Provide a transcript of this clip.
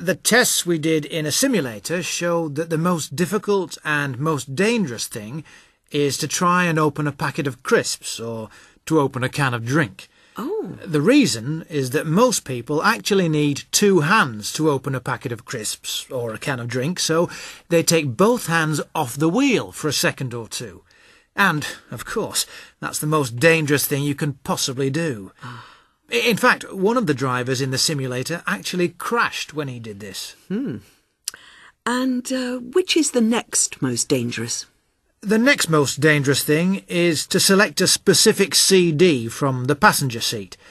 The tests we did in a simulator showed that the most difficult and most dangerous thing is to try and open a packet of crisps or to open a can of drink. Oh. The reason is that most people actually need 2 hands to open a packet of crisps or a can of drink, so they take both hands off the wheel for a second or two. And, of course, that's the most dangerous thing you can possibly do. In fact, one of the drivers in the simulator actually crashed when he did this. And which is the next most dangerous? The next most dangerous thing is to select a specific CD from the passenger seat.